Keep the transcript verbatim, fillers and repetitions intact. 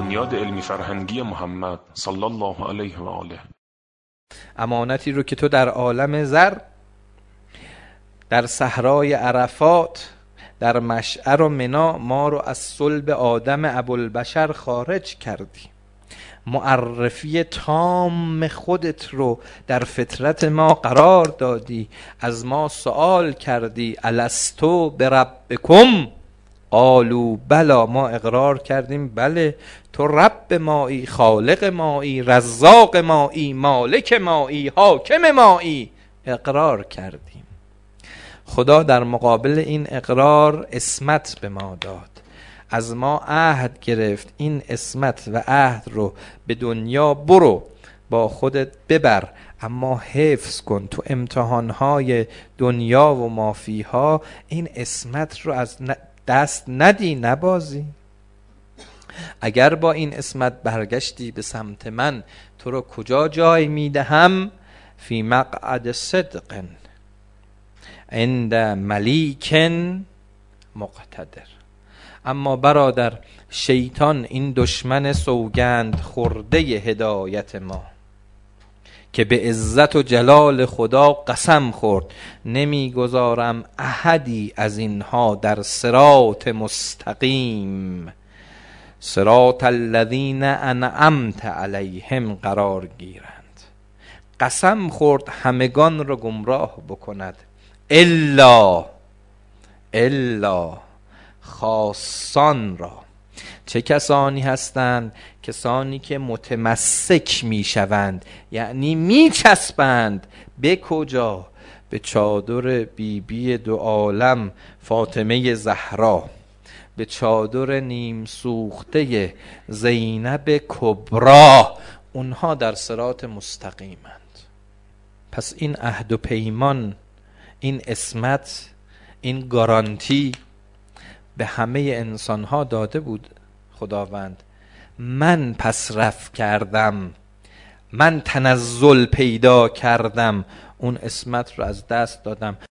بنیاد علمی فرهنگی محمد صلی الله علیه و آله. امانتی رو که تو در عالم زر، در صحرای عرفات، در مشعر و منا ما رو از صلب آدم ابوالبشر خارج کردی. معرفی تام خودت رو در فطرت ما قرار دادی. از ما سوال کردی الستو بربکم قالوا بلا، ما اقرار کردیم بله تو رب مایی، خالق مایی، رزاق مایی، مالک مایی، حاکم مایی. اقرار کردیم. خدا در مقابل این اقرار عصمت به ما داد، از ما عهد گرفت این عصمت و عهد رو به دنیا برو با خودت ببر، اما حفظ کن. تو امتحانهای دنیا و مافیها این عصمت رو از دست ندی، نبازی. اگر با این عصمت برگشتی به سمت من، تو رو کجا جای میدهم؟ فی مقعد صدق عند ملیک مقتدر. اما برادر، شیطان این دشمن سوگند خورده هدایت ما که به عزت و جلال خدا قسم خورد نمیگذارم احدی از اینها در صراط مستقیم، صراط الذین انعمت علیهم قرار گیرند. قسم خورد همگان را گمراه بکند، الا الا خاصان را. چه کسانی هستند؟ کسانی که متمسک می شوند، یعنی می چسبند به کجا؟ به چادر بیبی بی دو عالم فاطمه زهرا، به چادر نیم سوخته زینب کبرا. اونها در صراط مستقیمند. پس این عهد و پیمان، این عصمت، این گارانتی به همه انسانها داده بود خداوند. من پس رفت کردم، من تنزل پیدا کردم، اون عصمت رو از دست دادم.